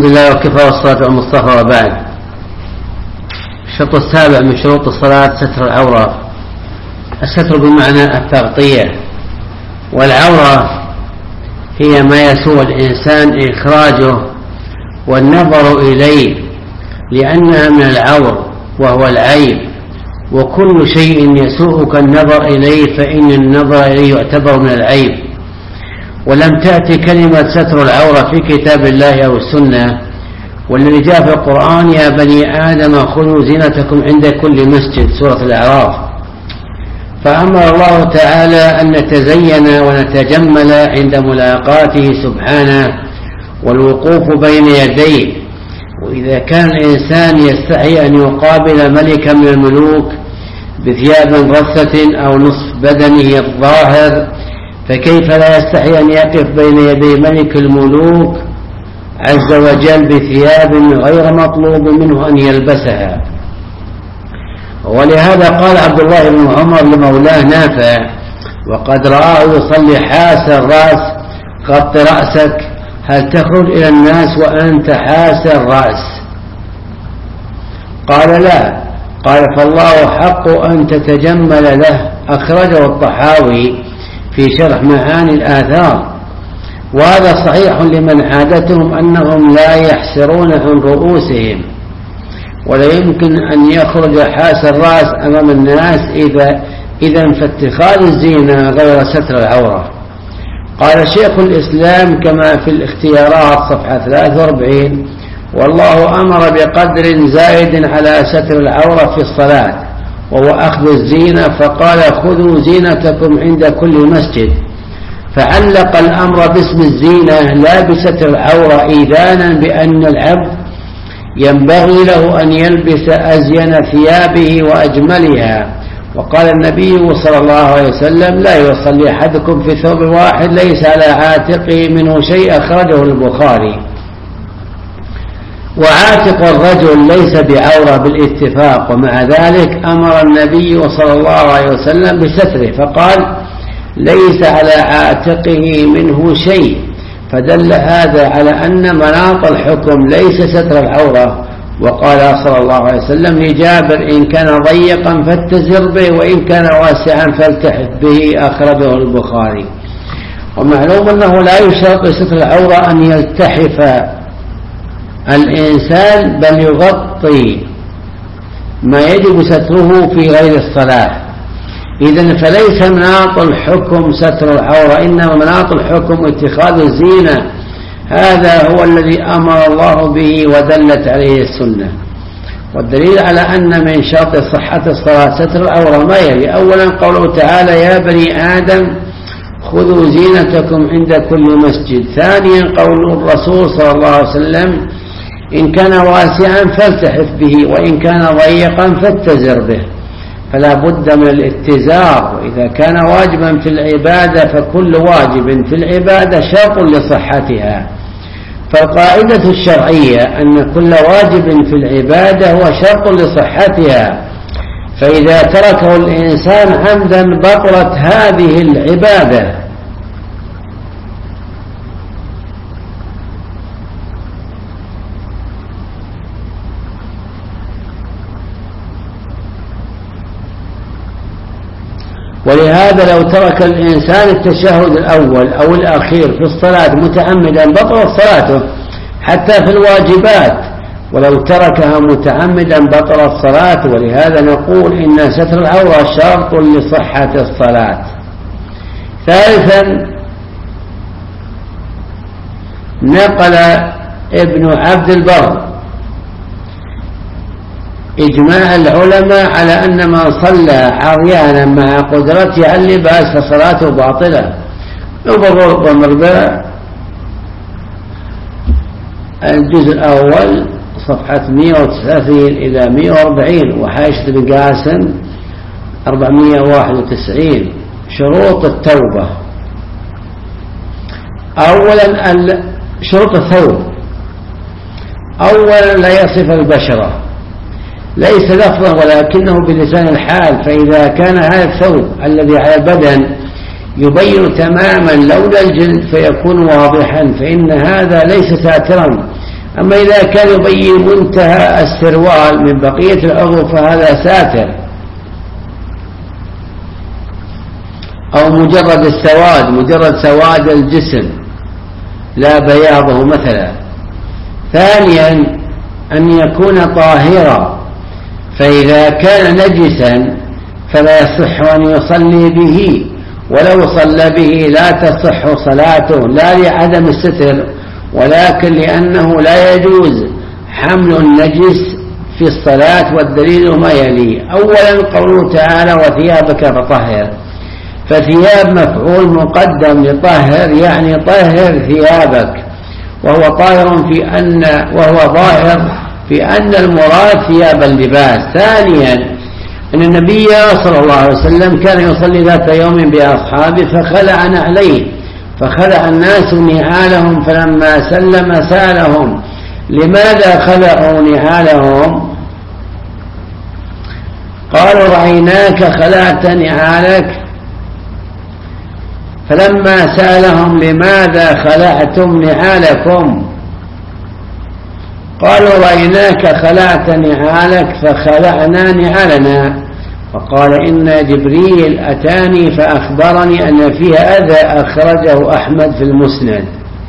الحمد لله وكفى والصلاة على المصطفى وبعد. الشرط السابع من شروط الصلاة ستر العورة. الستر بمعنى التغطية، والعورة هي ما يسوء الإنسان إخراجه والنظر إليه، لأنها من العور وهو العيب، وكل شيء يسوءك النظر إليه فإن النظر إليه يعتبر من العيب. ولم تأتي كلمة ستر العورة في كتاب الله أو السنة، والذي جاء في القرآن يا بني آدم خذوا زينتكم عند كل مسجد، سورة الأعراف. فأمر الله تعالى أن نتزين ونتجمل عند ملاقاته سبحانه والوقوف بين يديه. وإذا كان الإنسان يستحي أن يقابل ملكا من الملوك بثياب رثة أو نصف بدنه الظاهر، فكيف لا يستحي أن يقف بين يدي ملك الملوك عز وجل بثياب غير مطلوب منه أن يلبسها؟ ولهذا قال عبد الله بن عمر لمولاه نافع وقد رآه يصلي حاس الرأس: غط رأسك، هل تخرج إلى الناس وأنت حاس الرأس؟ قال لا. قال فالله حق أن تتجمل له. أخرجه الطحاوي في شرح معاني الآثار. وهذا صحيح لمن عادتهم أنهم لا يحسرون عن رؤوسهم، ولا يمكن أن يخرج حاس الرأس أمام الناس إذا فاتخاذ الزينة غير ستر العورة. قال شيخ الإسلام كما في الاختيارات صفحة 43: والله أمر بقدر زائد على ستر العورة في الصلاة وهو أخذ الزينة، فقال خذوا زينتكم عند كل مسجد، فعلق الأمر باسم الزينة لا بستر العورة، إيذانا بأن العبد ينبغي له أن يلبس أزين ثيابه وأجملها. وقال النبي صلى الله عليه وسلم: لا يصلي أحدكم في ثوب واحد ليس على عاتقه منه شيء، أخرجه البخاري. وعاتق الرجل ليس بعورة بالاتفاق، ومع ذلك أمر النبي صلى الله عليه وسلم بستره فقال: ليس على عاتقه منه شيء، فدل هذا على أن مناط الحكم ليس ستر العورة. وقال صلى الله عليه وسلم لجابر: إن كان ضيقا فاتزر به، وإن كان واسعا فالتحف به، أخرجه البخاري. ومعلوم أنه لا يشترط ستر العورة أن يلتحف الإنسان، بل يغطي ما يجب ستره في غير الصلاة. إذن فليس مناط الحكم ستر العورة، إنما مناط الحكم اتخاذ الزينة. هذا هو الذي أمر الله به ودلت عليه السنة. والدليل على أن من شرط صحة الصلاة ستر العورة ما يلي: أولا قوله تعالى يا بني آدم خذوا زينتكم عند كل مسجد. ثانيا قول الرسول صلى الله عليه وسلم: إن كان واسعا فالتحف به، وإن كان ضيقا فاتزر به. فلا بد من الاتزار. وإذا كان واجبا في العبادة فكل واجب في العبادة شرط لصحتها. فالقاعدة الشرعية أن كل واجب في العبادة هو شرط لصحتها، فإذا تركه الإنسان عمدا بطلت هذه العبادة. ولهذا لو ترك الإنسان التشهد الأول أو الأخير في الصلاة متعمدا بطلت صلاته حتى في الواجبات، ولو تركها متعمدا بطلت صلاته. ولهذا نقول إن ستر العورة شرط لصحة الصلاة. ثالثا نقل ابن عبد البر إجماع العلماء على أن من صلى عريانا مع قدرته على اللباس فصلاته باطلة. انظروا والمربع الجزء الأول صفحة 139 إلى 140، وحاشية ابن قاسم 491. شروط التوبة. أولا شروط الثوب. أولا لا يصف البشرة، ليس لفظا ولكنه بلسان الحال. فإذا كان هذا الثوب الذي على البدن يبين تماما لون الجلد فيكون واضحا، فإن هذا ليس ساترا أما إذا كان يبين منتهى السروال من بقية العضو فهذا ساتر، أو مجرد السواد، مجرد سواد الجسم لا بياضه مثلا. ثانيا أن يكون طاهرا، فإذا كان نجسا فلا يصح أن يصلي به، ولو صلى به لا تصح صلاته، لا لعدم الستر ولكن لأنه لا يجوز حمل النجس في الصلاة. والدليل ما يلي: أولا قوله تعالى وثيابك فطهر، فثياب مفعول مقدم لطهر، يعني طهر ثيابك، وهو ظاهر في أن المراد ثياب اللباس. ثانيا أن النبي صلى الله عليه وسلم كان يصلي ذات يوم بأصحابه فخلع نعليه، فخلع الناس نعالهم، فلما سلم سألهم لماذا خلعوا نعالهم؟ قالوا رأيناك خلعت نعالك. فلما سألهم لماذا خلعتم نعالكم؟ قالوا رأيناك خلعت نعالك فخلعنا نعالنا. فقال إن جبريل أتاني فأخبرني أن فيها أذى، أخرجه أحمد في المسند.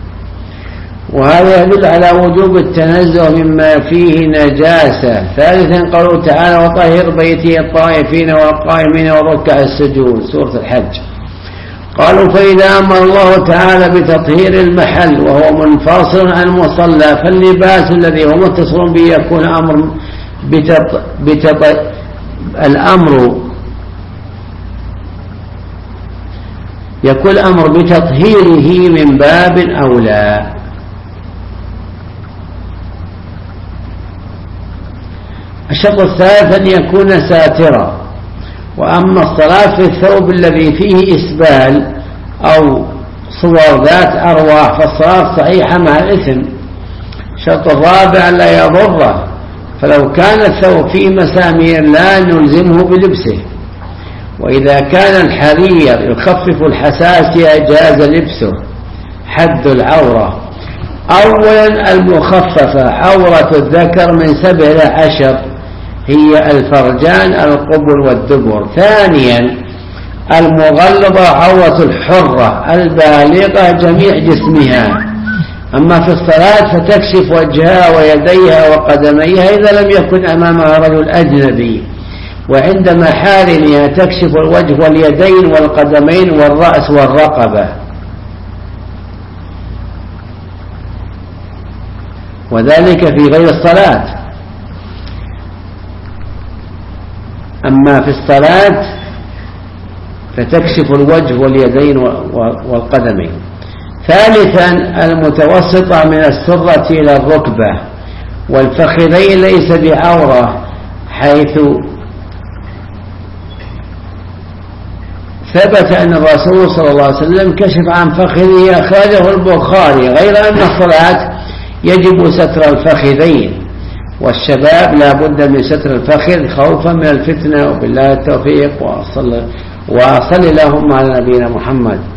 وهذا يدل على وجوب التنزه مما فيه نجاسة. ثالثا قوله تعالى وطهر بيتي الطائفين والقائمين والركع السجود، سورة الحج. قالوا فإذا أمر الله تعالى بتطهير المحل وهو منفصل عن المصلى، فاللباس الذي هو متصل به يكون الأمر بتطهيره من باب أولى. الشرط الثالث أن يكون ساترا. وأما الصلاة في الثوب الذي فيه إسبال أو صور ذات أرواح فالصلاة صحيحة مع الإثم. الشرط الرابع لا يضره، فلو كان الثوب فيه مسامير لا نلزمه بلبسه. وإذا كان الحرير يخفف الحساسية جاز لبسه. حد العورة: أولا المخففة عورة الذكر من 17 هي الفرجان القبل والدبر. ثانيا المغلظة عورة الحرة البالغة جميع جسمها. أما في الصلاة فتكشف وجهها ويديها وقدميها إذا لم يكن أمامها رجل أجنبي، وعند محارمها تكشف الوجه واليدين والقدمين والرأس والرقبة، وذلك في غير الصلاة. أما في الصلاة فتكشف الوجه واليدين والقدمين. ثالثا المتوسطة من السرة إلى الركبة، والفخذين ليس بعورة، حيث ثبت أن الرسول صلى الله عليه وسلم كشف عن فخذه، أخرجه البخاري، غير أن الصلاة يجب ستر الفخذين، والشباب لا بد من ستر الفخذ خوفا من الفتنة. وبالله التوفيق، وصل اللهم على نبينا محمد.